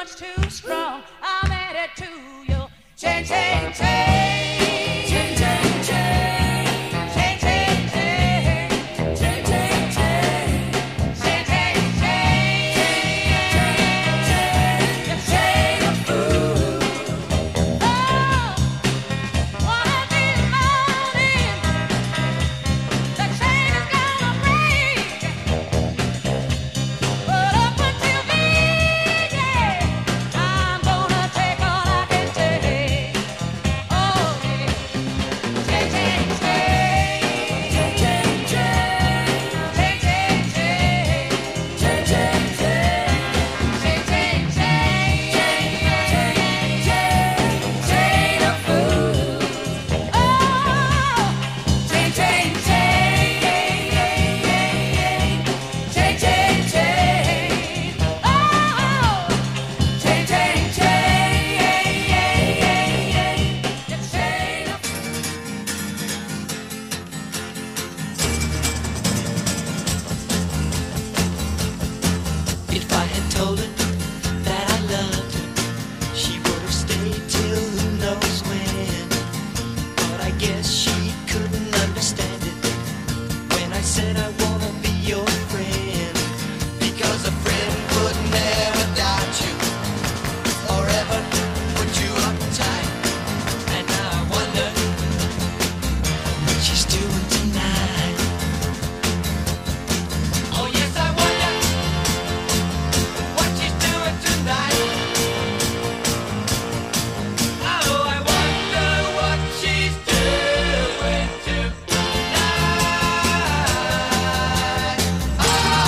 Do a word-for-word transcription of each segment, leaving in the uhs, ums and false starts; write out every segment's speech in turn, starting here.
much too strong. I'm added to you. Change, change, change. Change, change, change. Change, change, change. Change, change, change. Change, change, change. The shade of food. Oh, one of these mornings, the shade is gonna break. But up until then, yeah, I'm gonna take all I can take. Oh, yeah. Change, change, change. Change, change, change. Change, change, change. Change, change, change. Change, change, change. Shade of food. Oh, change, change, change. Change, change, change. Oh, change, change, change. Shade of If I had told her that I loved her, she would have stayed till who knows when. But I guess she couldn't understand it when I said I wanna be your friend. Because a friend would never doubt you or ever put you uptight. And now I wonder what she's doing tonight. Oh yes, I wonder what she's doing tonight. Oh, I wonder what she's doing tonight. Ah,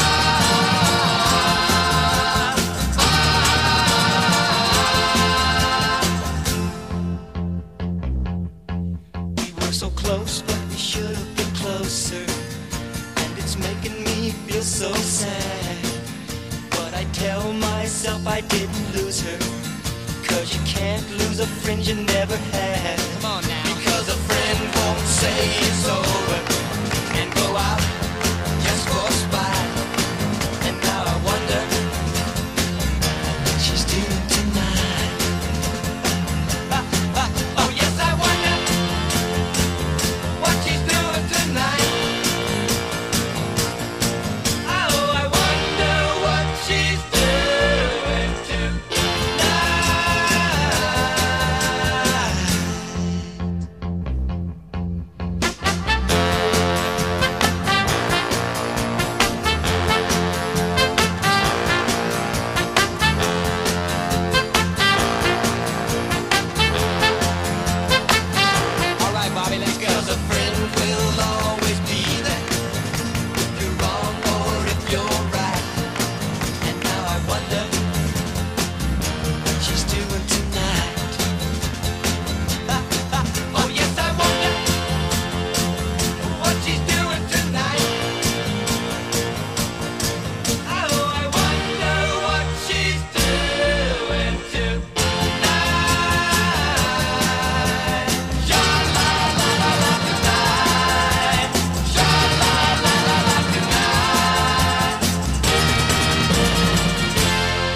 We were so close, but we should have been closer. And it's making me feel so sad. But I tell myself I didn't lose her. Cause you can't lose a friend you never had. Come on now. Because a friend won't say it's over and go out just for spite. And now I wonder what she's doing tonight. Ah, ah, oh yes, I wonder what she's doing tonight. Oh, I wonder what she's doing tonight. All right, Bobby, let's go. 'Cause a friend will always be there if you're wrong or if you're right. And now I wonder what she's doing tonight. Ah, ah, oh yes, I wonder what she's doing tonight. Oh, I wonder what she's doing tonight. Sha la la la la tonight. Sha la la la la tonight.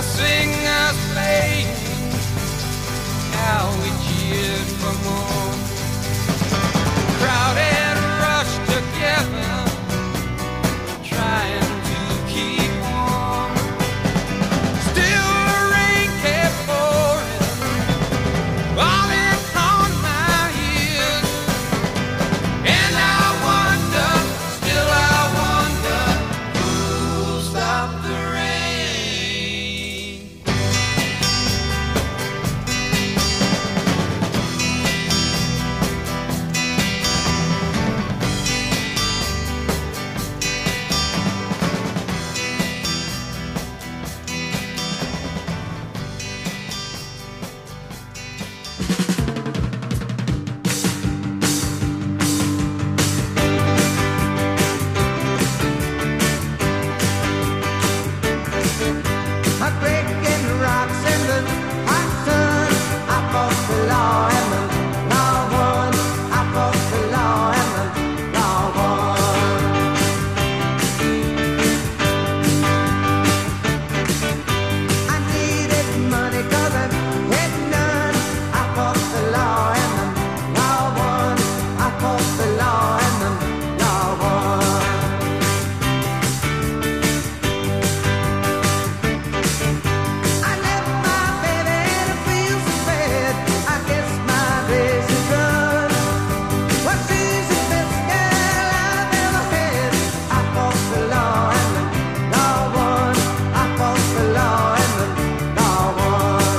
the singers played, how we cheered for more. Crowd had rushed together, trying to keep warm. Still the rain kept pouring, falling on my ears. And I wonder, still I wonder, who'll stop the rain? I'm breaking rocks in the hot sun. I fought the law and the law won. I fought the law and the law won. I needed money 'cause I had none. I fought the law and the law won. I fought the law and the law won. I left my baby and it feels so bad. I guess my days are done. Well, she's the best girl I've ever had. I fought the law and the law won. I fought the law and the law won.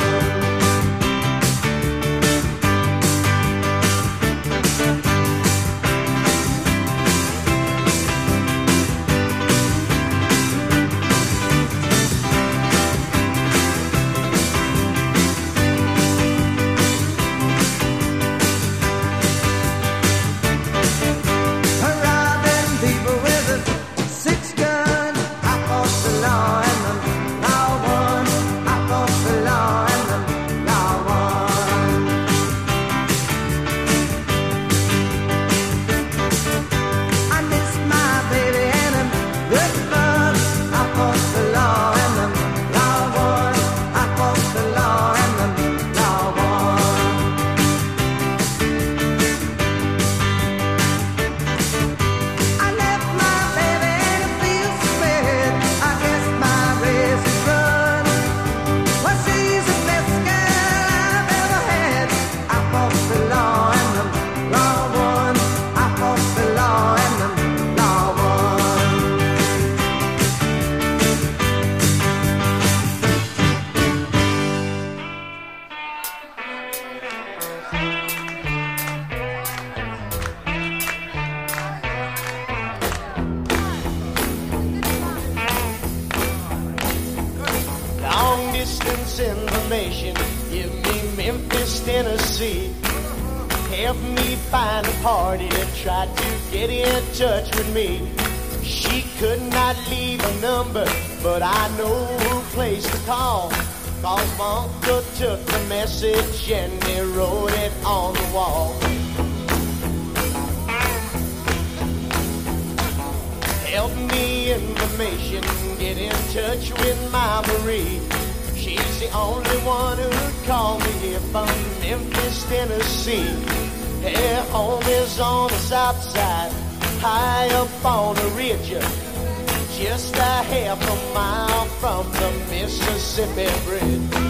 Robbing people with a six gun. I fought the law and the law won. I fought the law and the law won. I miss my baby and I'm good fun. I fought the law and the law won. I fought the law and the law won. I left my baby and it feels so bad. I guess my race is run. Well, she's the best girl I've ever had. I fought the law and the law won. I fought the law and the law won. Long distance information, give me Memphis, Tennessee. Help me find a party that tried to get in touch with me. She could not leave a number, but I know who place to call. Cause my uncle took the message and he wrote it on the wall. Help me information, get in touch with my Marie. She's the only one who'd call me here from Memphis, Tennessee. Her home is on the south side, high up on the ridge, just a half a mile from the Mississippi Bridge.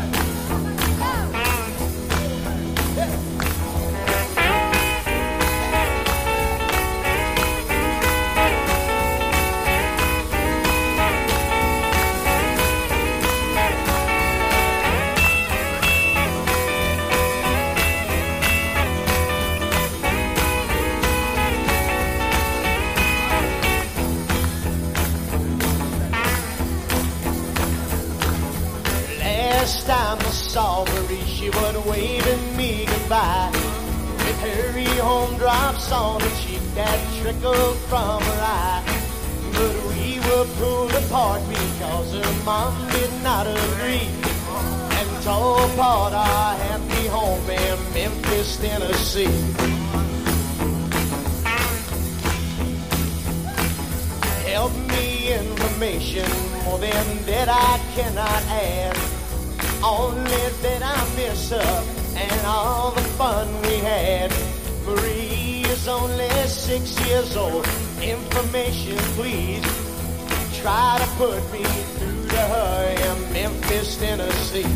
Last time I saw Marie, she was waving me goodbye. With hurry home drops on her cheek that trickled from her eye. But we were pulled apart because her mom did not agree, and tore apart our happy home in Memphis, Tennessee. help me information. More than that I cannot add. Only that I miss her and all the fun we had. Marie is only six years old. Information, please. Try to put me through to her in Memphis, Tennessee.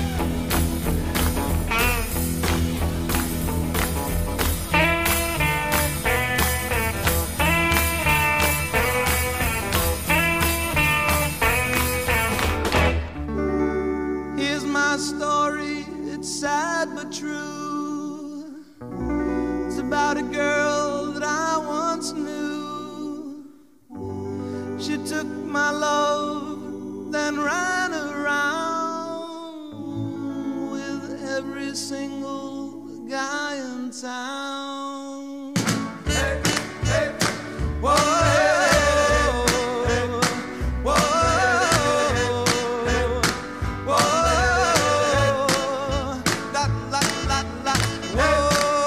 Here's my story, it's sad but true. It's about a girl that I once knew. She took my love, then ran around with every single guy in town. Hey, hey, whoa, whoa, whoa, la, la, la, la, whoa.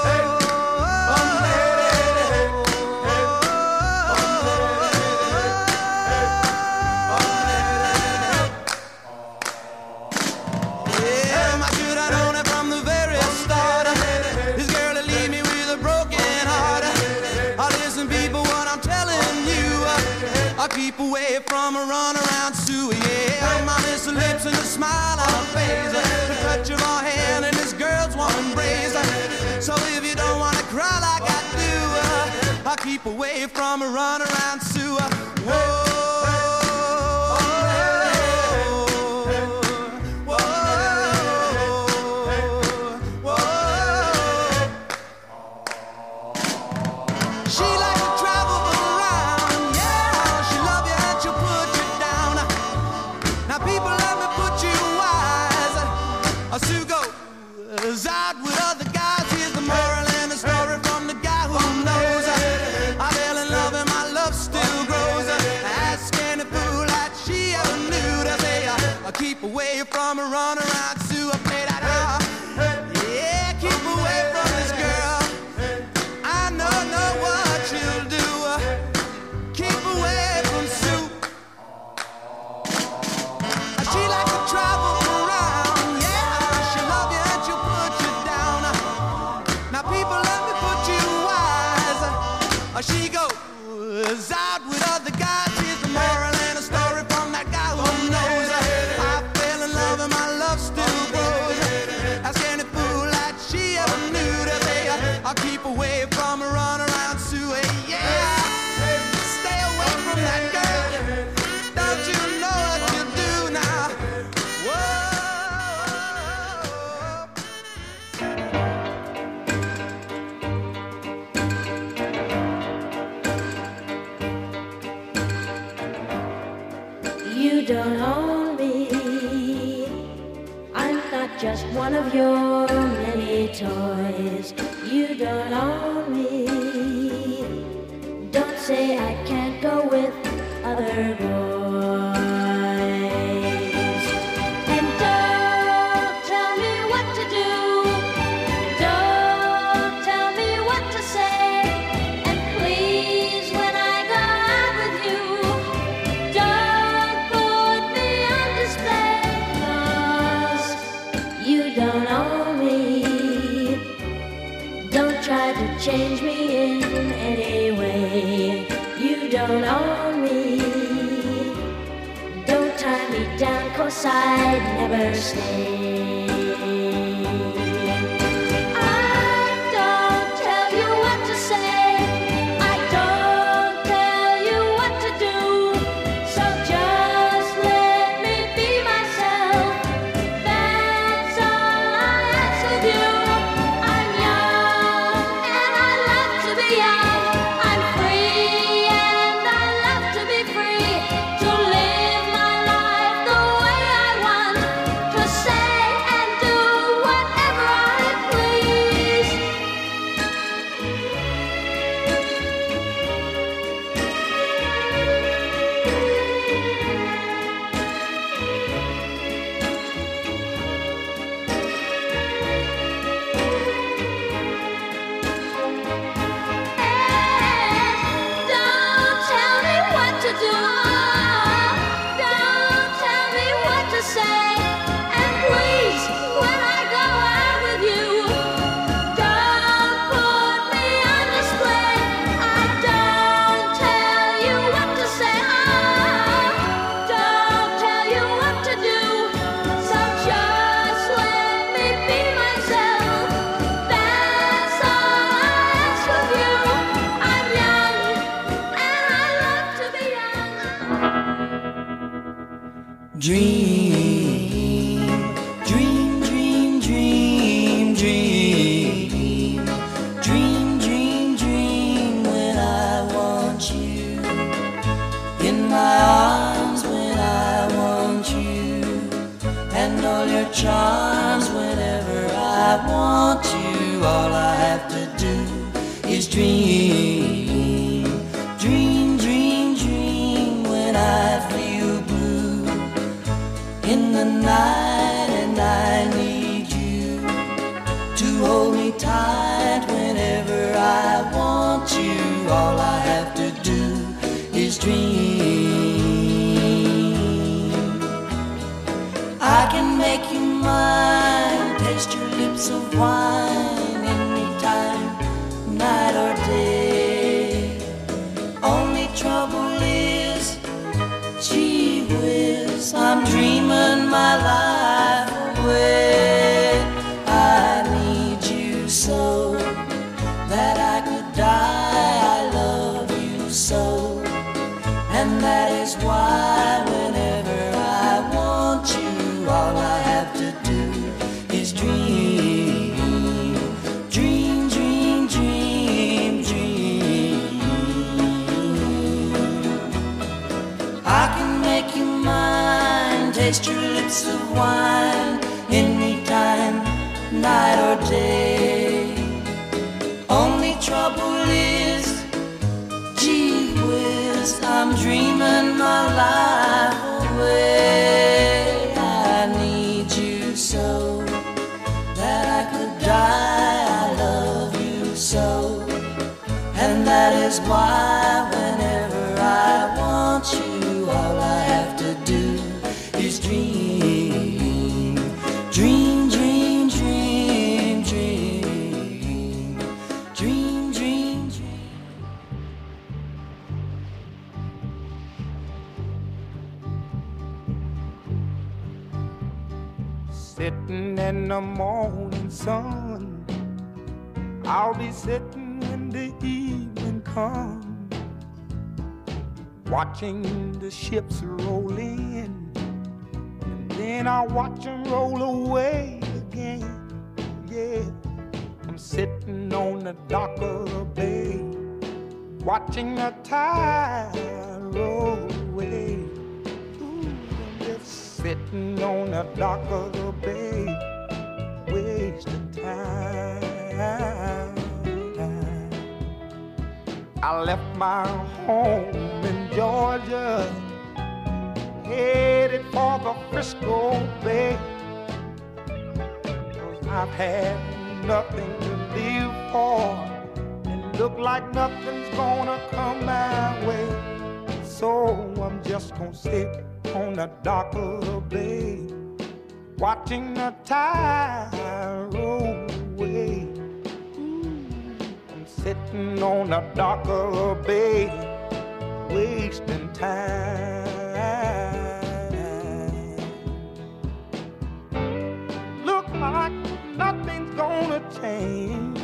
Keep away from a runaround Sue, yeah. My miss her lips and a smile on her face, the touch of her hand and this girl's warm embrace. So if you don't wanna cry like I do, I'll keep away from a runaround Sue. Whoa. Out with other guys, here's the moral and the story from the guy who knows. I fell in love and my love still grows. Ask any fool that she ever knew to say, I'll keep away from a runaround Sue. I play that out. Yeah, keep away from this girl. I know, know what she'll do. Keep away from Sue. She likes to travel. She goes out with other guys. Here's the moral and a story from that guy who knows. I fell in love and my love still grows. Ask any fool that she ever knew to say, I'll keep away from a runaround Sue. Yeah, stay away from that girl. Don't you know what you do now? Whoa. You don't own me. I'm not just one of your many toys. You don't own me. Don't say I can't go with other boys. And don't tell me what to do. Don't tell me what to say. And please, when I go out with you, don't put me on display. 'Cause you don't own me. Don't try to change me in any way. You don't own me. Don't tie me down, 'cause I'd never stay. I don't tell you what to say. I don't tell you what to do. So just let me be myself. That's all I ask of you. I'm young and I love to be young. I'm free and I love to be free. To live my life the way I want. To say Dream, dream, dream, dream, dream. Dream, dream, dream when I want you. In my arms when I want you. And all your charms whenever I want you. All I have to do is dream. Dream, dream, dream when I feel blue in the night and I need you to hold me tight whenever I want you. All I have to do is dream. I can make you mine, taste your lips of wine anytime, night or day. Only trouble is, gee whiz, I'm dreaming my life away. I need you so that I could die. I love you so, and that is why whenever I want you, all I have to do is dream. Dream, dream, dream, dream. I can make you mine, taste your lips of wine anytime, night or day. Only trouble is, gee whiz, I'm dreaming my life away. I need you so that I could die. I love you so, and that is why whenever I want you, all I have to do is dream. Dream, dream, dream, dream. Dream, dream, dream. Sitting in the morning sun, I'll be sitting when the evening comes, watching the ships roll in, and then I'll watch them roll away again. Yeah, I'm sitting on the dock of the bay, watching the tide roll away. Ooh, I'm just sitting on the dock of the bay, wasting time. I left my home in Georgia, headed for the Frisco Bay, 'cause I've had nothing to live for, and look like nothing's gonna come my way. So I'm just gonna sit on the dock of the bay, watching the tide roll away. Sitting on the dock of the bay, wasting time. Look like nothing's gonna change.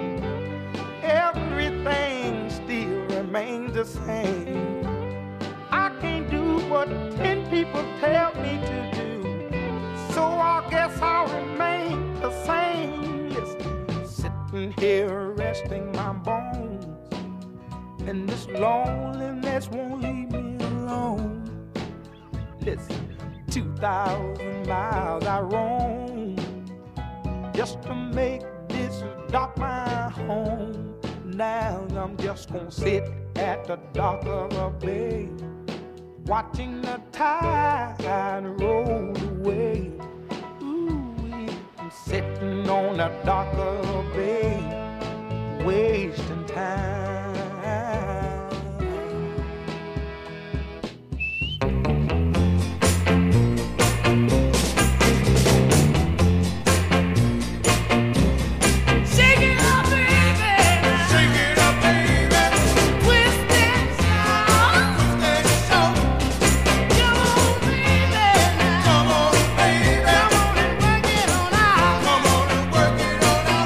Everything still remains the same. I can't do what ten people tell me to do, so I guess I'll remain the same. Listen, sitting here resting my bones, and this loneliness won't leave me alone. Listen, two thousand miles I roam just to make this dock my home. Now I'm just gonna sit at the dock of a bay, watching the tide roll away. Ooh, I'm sitting on the dock of a bay, wasting time. Shake it up, baby. Shake it up, baby. Twist it sound. Twist it sound. Come on, baby. Come on, baby. Come on and work it on out. Come on and work it on out.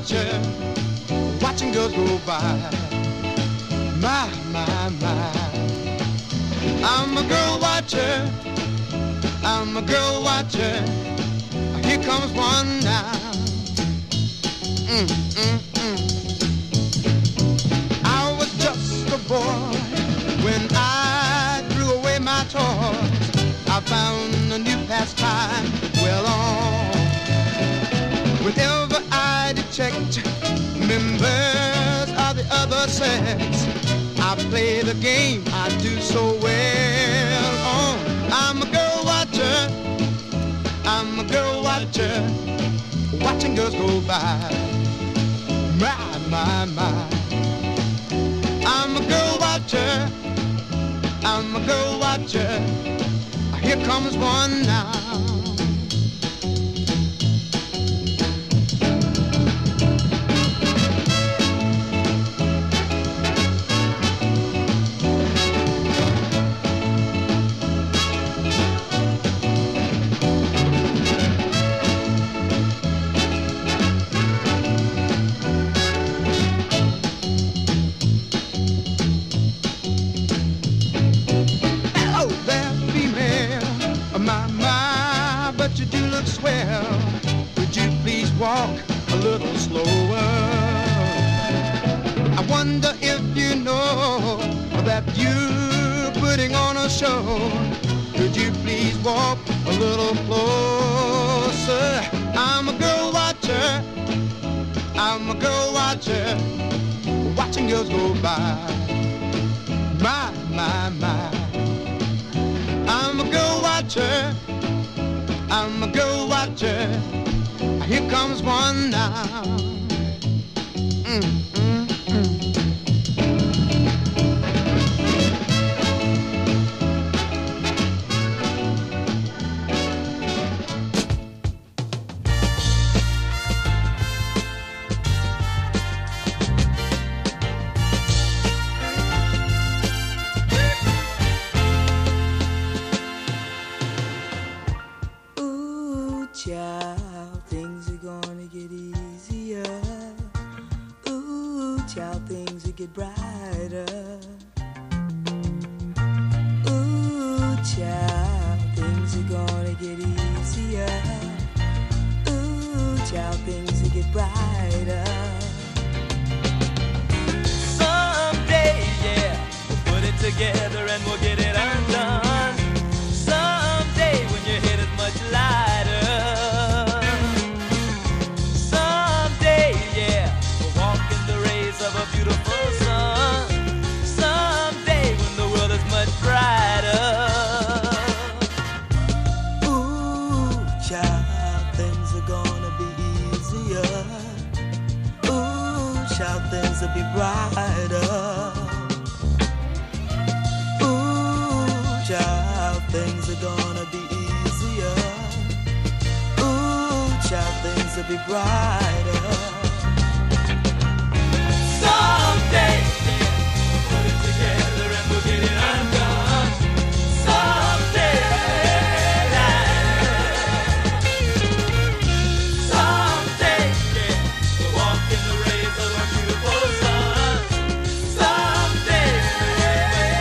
watcher, watching girls go by. My, my, my. I'm a girl watcher, I'm a girl watcher. Here comes one now. Mm, mm, mm. I was just a boy when I threw away my toys. I found a new pastime well on. Whenever I detect members of the other sex, I play the game I do so well on. I'm a girl watcher, I'm a girl watcher, watching girls go by. My, my, my. I'm a girl watcher, I'm a girl watcher. Here comes one now. Swell, would you please walk a little slower? I wonder if you know that you're putting on a show. Could you please walk a little closer? I'm a girl watcher, I'm a girl watcher, watching girls go by. My, my, my. I'm a girl watcher, I'm a girl watcher. Here comes one now. Mm, mm, mm. Child, things are gonna get easier. Ooh, child, things will get brighter. Ooh, child, things are gonna get easier. Ooh, child, things will get brighter. Someday, yeah, we'll put it together and we'll get it undone. Someday when your head is much lighter. Of a beautiful sun. Someday when the world is much brighter. Ooh, child, things are gonna be easier. Ooh, child, things will be brighter. Ooh, child, things are gonna be easier. Ooh, child, things will be brighter. Someday, yeah, we'll put it together and we'll get it undone. Someday, someday, yeah, we'll walk in the rays of a beautiful sun. Someday, we'll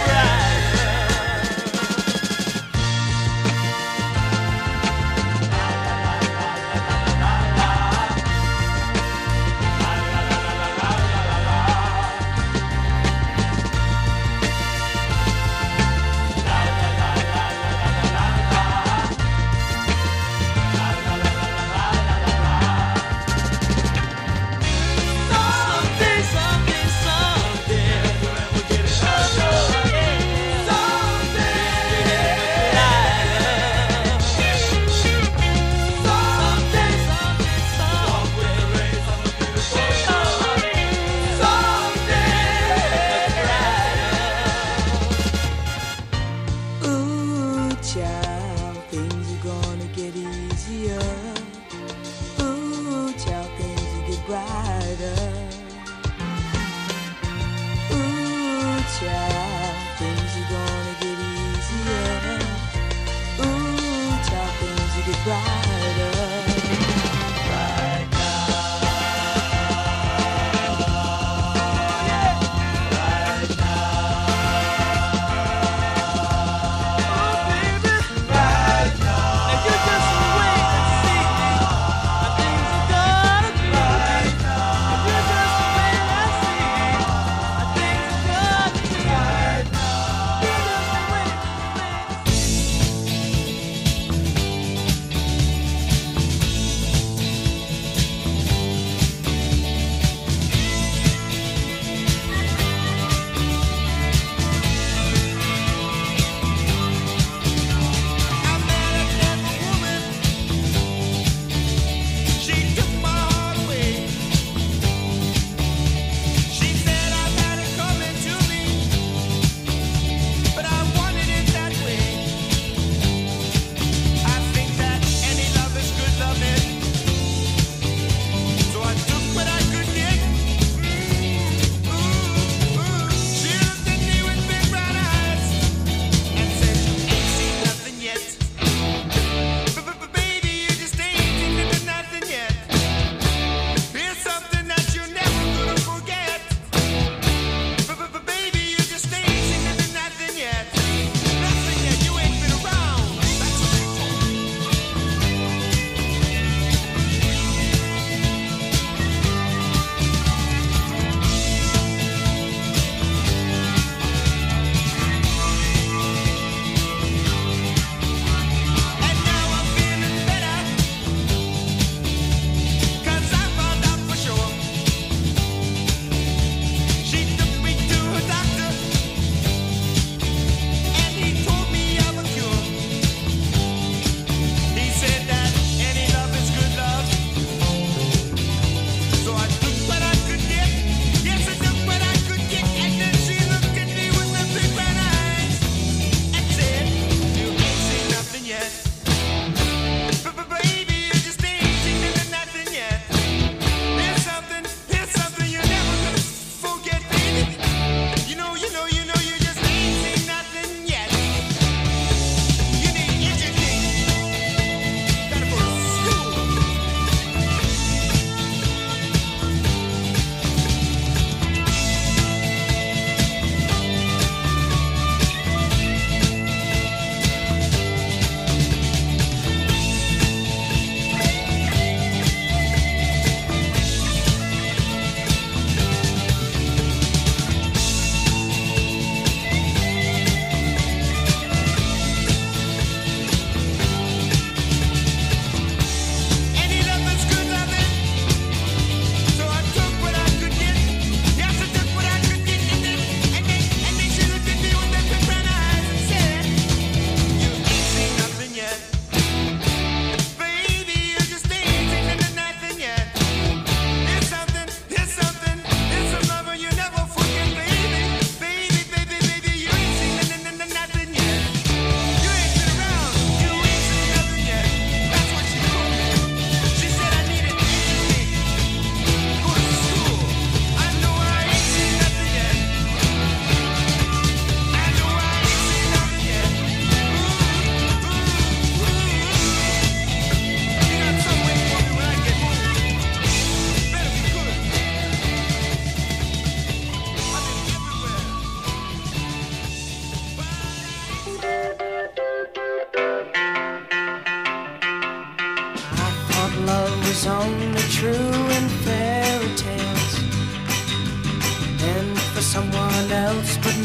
brighter. Right now.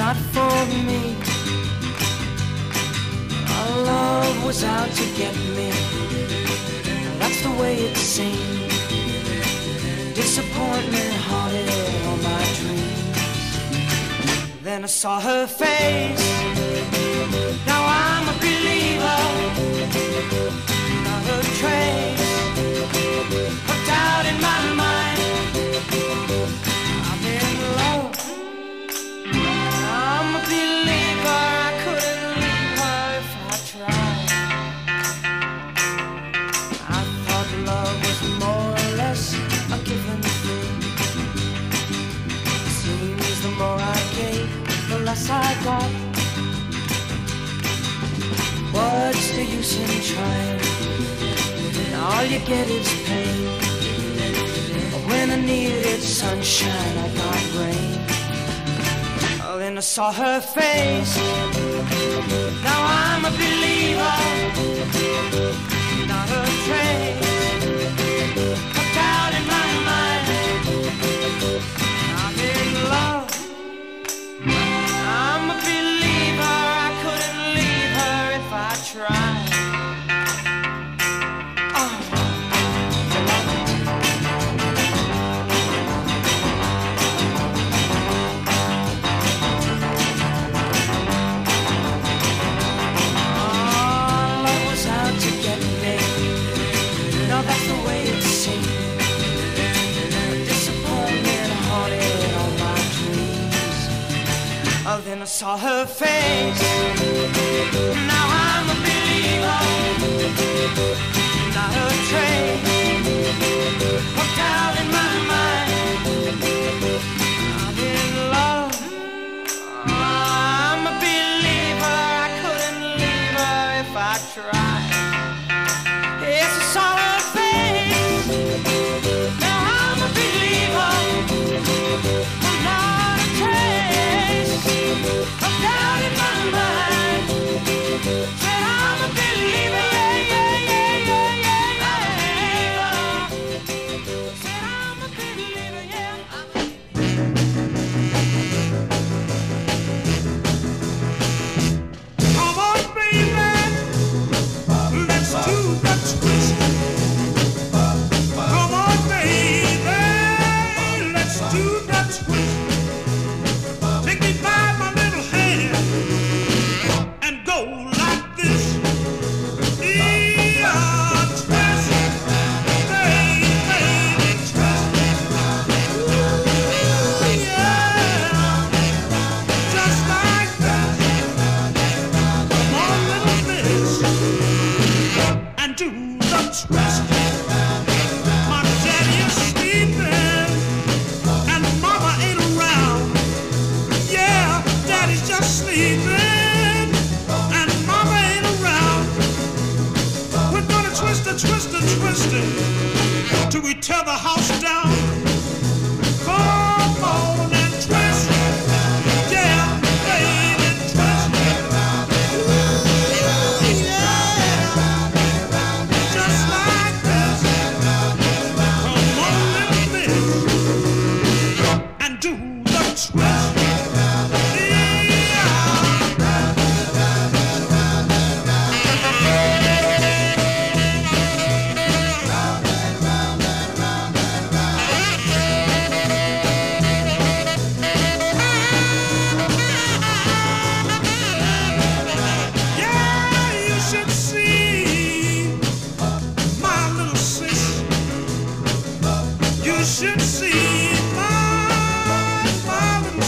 not for me. Our love was out to get me. That's the way it seemed. Disappointment haunted all my dreams. Then I saw her face. Now I'm a believer. Not a trace of doubt in my mind. I'm in love. I'm a believer. I couldn't leave her if I tried. I thought love was more or less a given thing. Seems the more I gave, the less I got. What's the use in trying? All you get is pain. When I needed sunshine, I got rain. Oh, then I saw her face. Now I'm a believer. Not a trace of doubt in my mind. I'm in love. I'm a believer. I couldn't leave her if I tried. Then I saw her face. Now I'm a believer. Not a trace of doubt in my mind. I'm in love. I'm a believer. I couldn't leave her if I tried. Yes, I saw her face. Now I'm a believer. Not a trace of doubt in my mind. Said I'm a believer, yeah, yeah, yeah, yeah, yeah, yeah. Said I'm a believer, yeah. Come on, baby, let's do the twist. Come on, baby, let's do the twist. Take me by my little hand and go like this. Yeah, twist, baby, twist. Ooh, yeah, just like that. Come on, little miss, and do the twist. My daddy is sleeping and mama ain't around. Yeah, daddy's just sleeping and mama ain't around. We're gonna twist and twist and twist it till we tear the house down. Come on and twist, yeah, baby, twist. Ooh, yeah, just like this. Come on, little miss, and do the twist. Yeah, you should see my little sis. You should see my, my little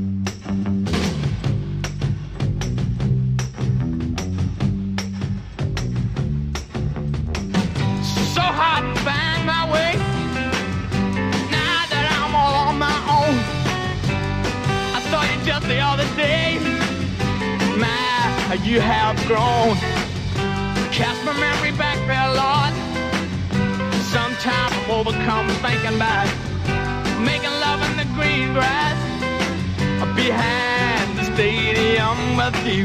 So hard to find my way. Now that I'm all on my own. I saw you just the other day. My, you have grown. Cast my memory back there, Lord. Sometimes I'm overcome thinking about making love in the green grass behind the stadium with you,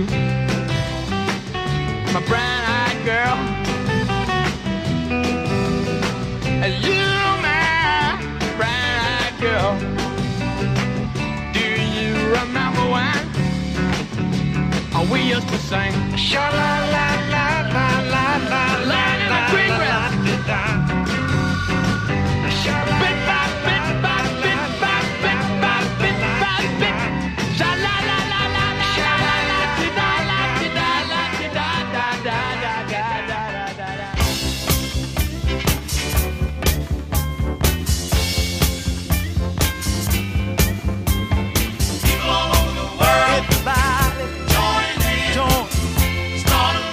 my brown-eyed girl. You, my brown-eyed girl. Do you remember when we used to sing sha la la la la la la la in the green grass? Bit by bit by bit by bit by bit by bit. Sha la la la la la la la ti da la ti da la ti da da da da da da da da. People all over the world, Everybody join in, join. start a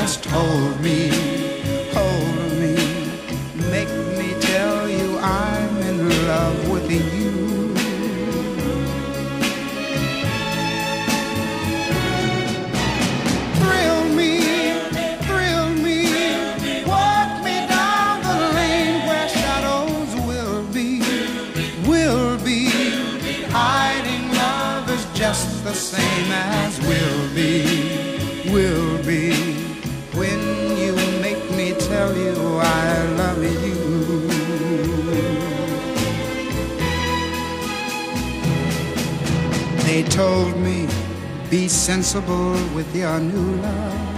just hold me, hold me, make me tell you I'm in love with you. Thrill me, thrill me, walk me down the lane where shadows will be, will be. Hiding love is just the same as will be, will be. When you make me tell you I love you. They told me, be sensible with your new love.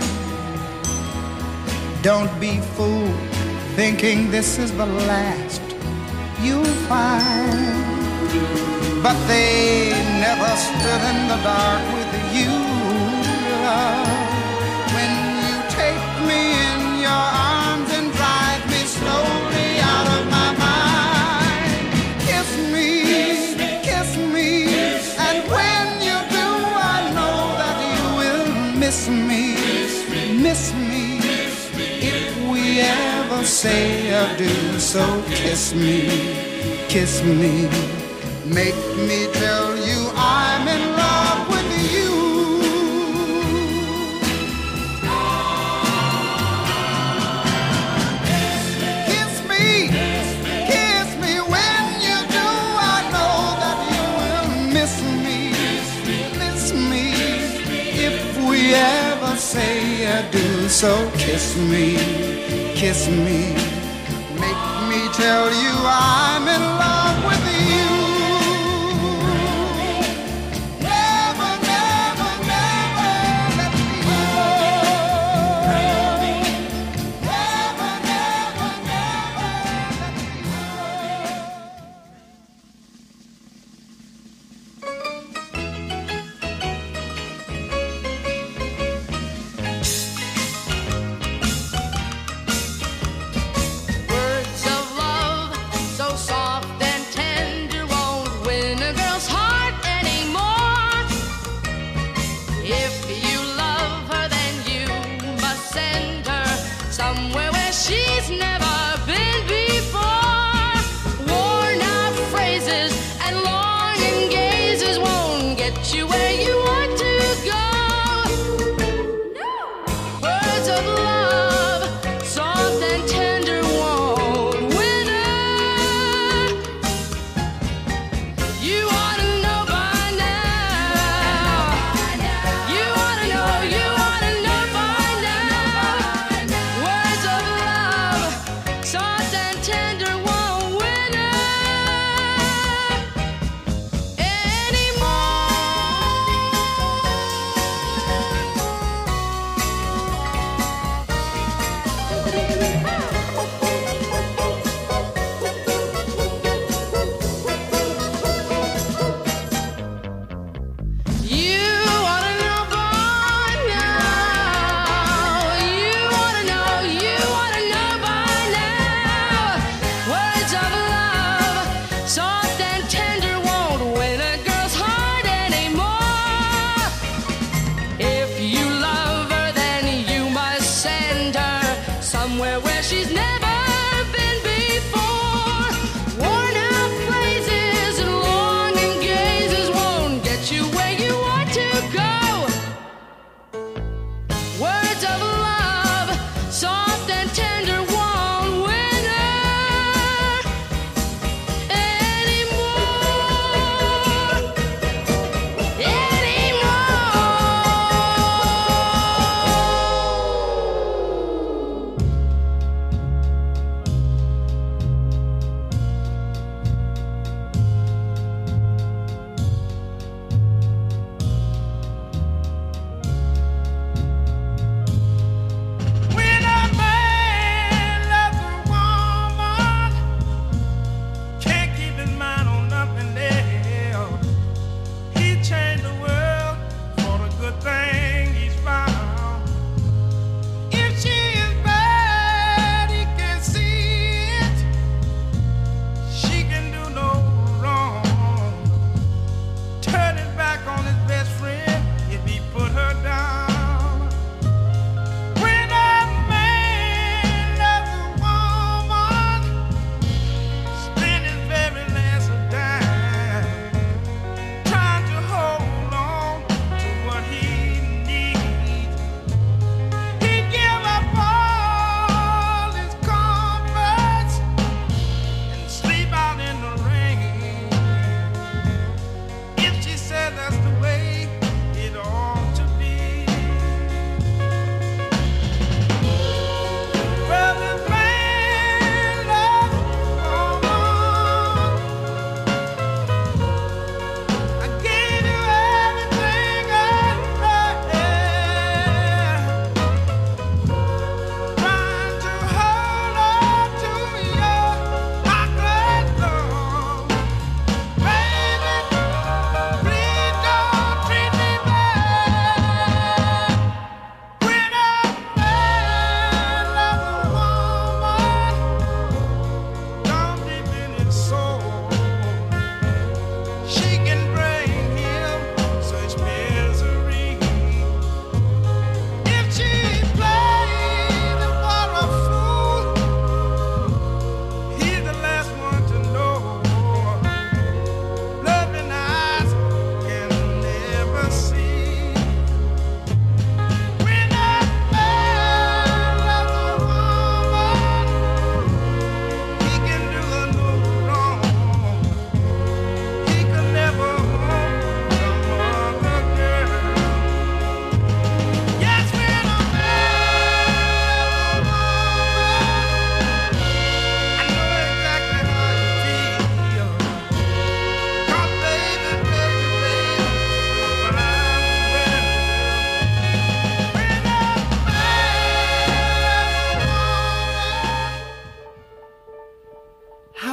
Don't be fooled thinking this is the last you'll find. But they never stood in the dark with you, love. When you take me in your arms and drive me slowly out of my mind. Kiss me, kiss me, and when you do, I know that you will miss me, miss me. If we ever say adieu, so kiss me, kiss me. Make me tell you I'm in love with you. Kiss me, kiss me. When you do, I know that you will miss me, miss me. If we ever say adieu, so kiss me, kiss me. Make me tell you I'm in love with you. Words of love, so soft and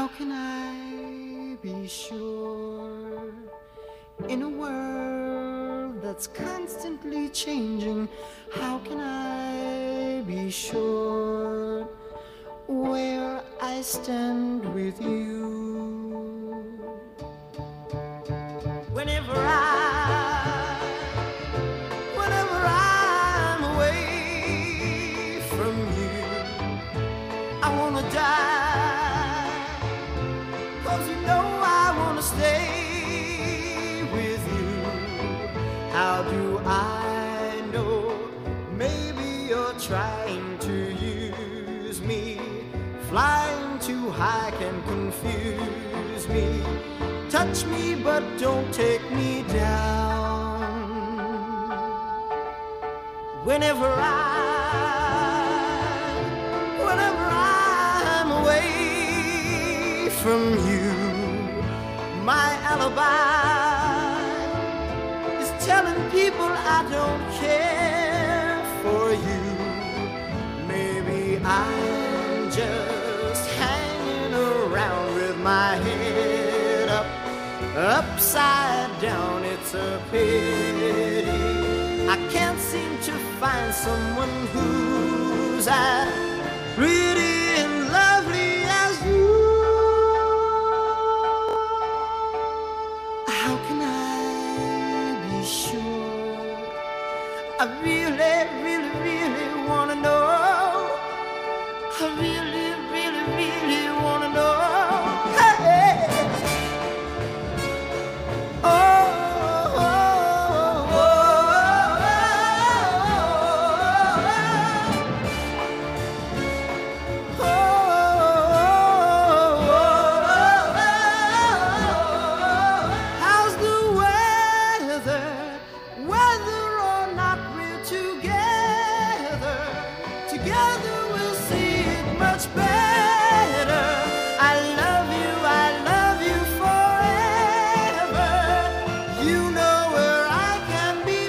How can I be sure in a world that's constantly changing? How can I be sure where I stand with you? Whenever I, whenever I'm away from you, I wanna die, 'cause you know I wanna stay with you. How do I know? Maybe you're trying to use me. Flying too high can confuse me. Touch me, but don't take me down. Whenever I, whenever I'm away from you, my alibi is telling people I don't care for you. Maybe I'm just hanging around with my head up, upside down. It's a pity I can't seem to find someone who's as pretty and lovely as you. How can I be sure? I really, really, really wanna know. I really, really, really wanna know. Hey. Oh, oh, oh, oh, oh, oh. How's the weather? Whether or not we're together, together we'll see it much better. I love you, I love you forever. You know where I can be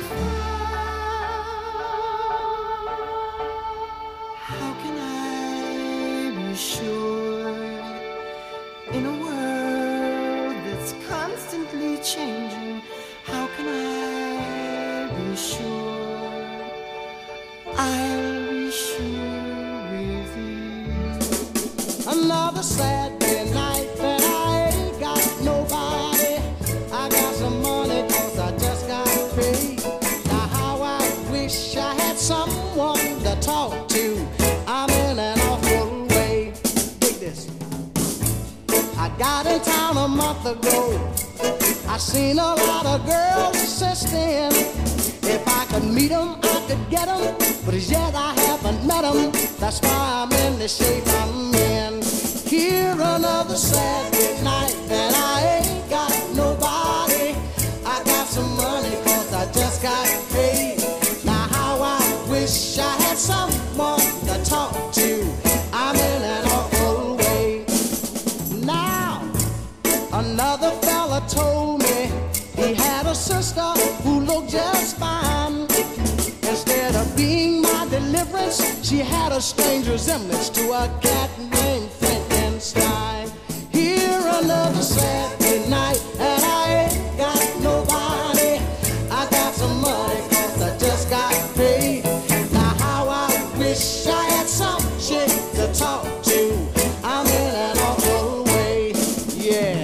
found. How can I be sure in a world that's constantly changing? How can I be sure I'll be sure with you? Another Saturday night that I ain't got nobody. I got some money 'cause I just got paid. Now how I wish I had someone to talk to. I'm in an awful way. Take this. I got in town a month ago. I seen a lot of girls since then. If I could meet 'em, I could get 'em, but as yet I haven't met 'em. That's why I'm in the shape I'm in. Here another Saturday night and I ain't got nobody. I got some money 'cause I just got paid. Now how I wish I had someone to talk to. I'm in an awful way. Now another fella told me he had a sister who looked just fine. Instead of being my deliverance, she had a strange resemblance to a cat named Frankenstein. Here another Saturday night and I ain't got nobody. I got some money 'cause I just got paid. Now how I wish I had some chick to talk to. I'm in an awful way, yeah.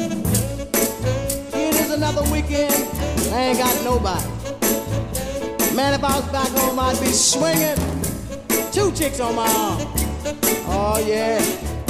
It is another weekend, I ain't got nobody. Man, if I was back home, I'd be swinging. Two chicks on my arm. Oh, yeah.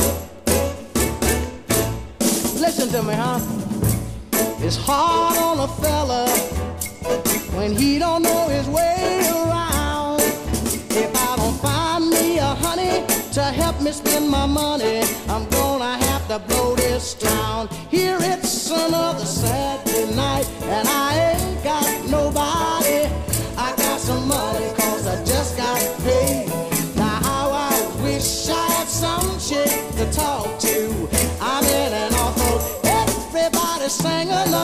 Listen to me, huh? It's hard on a fella when he don't know his way around. If I don't find me a honey to help me spend my money, I'm gonna have to blow this town. Here it's another Saturday night and I ain't got nobody. I got some money 'cause I just got paid. Now how I wish I had some chick to talk to. I'm in an awful. Everybody sing along.